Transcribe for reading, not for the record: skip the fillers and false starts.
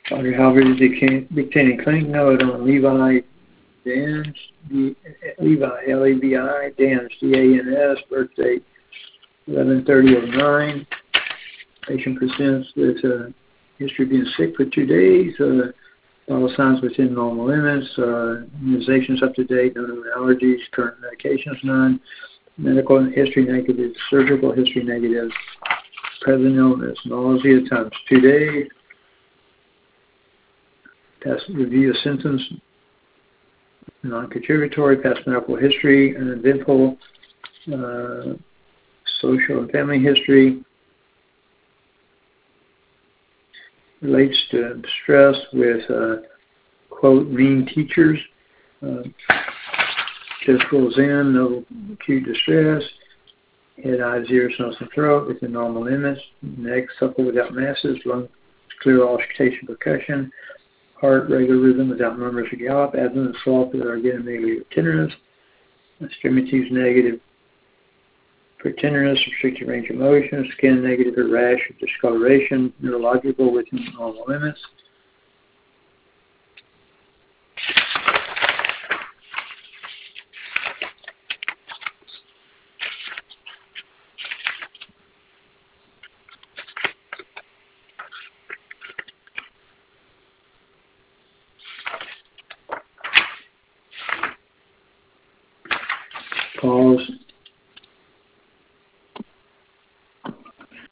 Dr. Halbert is dictating clinic note on Levi Dans, Levi, L-E-V-I, Dans, D-A-N-S, birth date 11/30/09. Patient presents with history of being sick for 2 days, vital signs within normal limits, immunizations up to date, no known allergies, current medications none, medical history negative, surgical history negative, present illness, nausea times 2 days, past review of symptoms, non-contributory, past medical history, uneventful, social and family history, relates to stress with, quote, mean teachers, just rolls in, no acute distress, head, eyes, ears, nose, and throat within normal limits, neck supple without masses, lungs clear auscultation percussion, heart regular rhythm without murmurs or gallop, abdomen soft without again negative tenderness, extremities negative for tenderness, restricted range of motion, skin negative for rash or discoloration, neurological within normal limits. Pause.